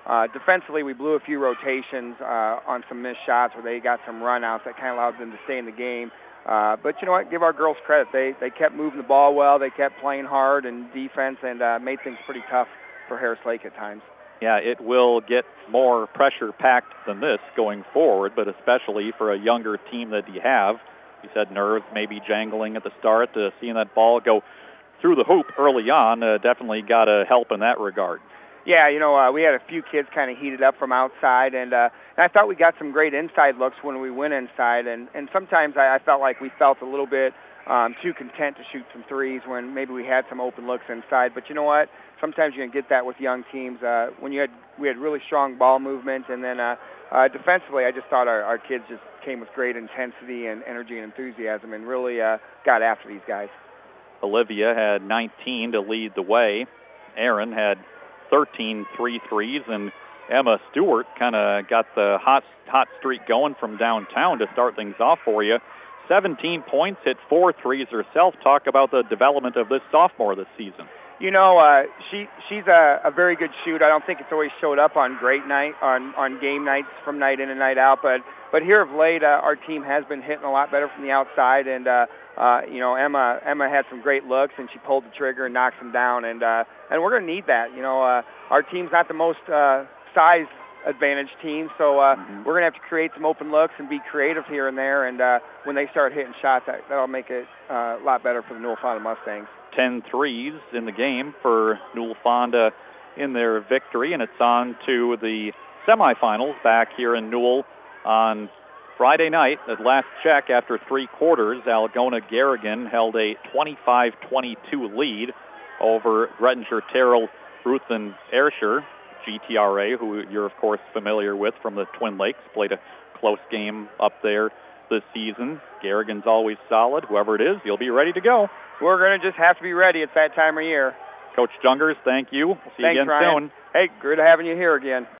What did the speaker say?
Defensively, we blew a few rotations on some missed shots where they got some run-outs that kind of allowed them to stay in the game. But you know what? Give our girls credit. They kept moving the ball well. They kept playing hard in defense and made things pretty tough for Harris Lake at times. Yeah, it will get more pressure-packed than this going forward, but especially for a younger team that you have. You said nerves maybe jangling at the start. Seeing that ball go through the hoop early on definitely got to help in that regard. Yeah, you know, we had a few kids kind of heated up from outside, and I thought we got some great inside looks when we went inside, and sometimes I felt like we felt a little bit too content to shoot some threes when maybe we had some open looks inside. But you know what? Sometimes you can get that with young teams. When we had really strong ball movement, and then defensively, I just thought our kids just came with great intensity and energy and enthusiasm, and really got after these guys. Olivia had 19 to lead the way. Aaron had 13 threes, and Emma Stewart kind of got the hot streak going from downtown to start things off for you. 17 points, hit 4 threes herself. Talk about the development of this sophomore this season. You know, she's a very good shooter. I don't think it's always showed up on on game nights from night in and night out, but here of late, our team has been hitting a lot better from the outside, and you know, Emma had some great looks, and she pulled the trigger and knocked them down, and we're going to need that. You know, our team's not the most size advantage team, so we're going to have to create some open looks and be creative here and there, and when they start hitting shots, that'll make it a lot better for the Newell Fonda Mustangs. 10 threes in the game for Newell Fonda in their victory, and it's on to the semifinals back here in Newell on Friday night. At last check, after 3 quarters, Algona Garrigan held a 25-22 lead over Grettinger Terrell Ruthen Ayrshire. GTRA, who you're of course familiar with from the Twin Lakes, played a close game up there this season. Garrigan's always solid. Whoever it is, you'll be ready to go. We're going to just have to be ready. It's that time of year. Coach Jungers, thank you. We'll see you again Ryan. soon. Hey, good having you here again.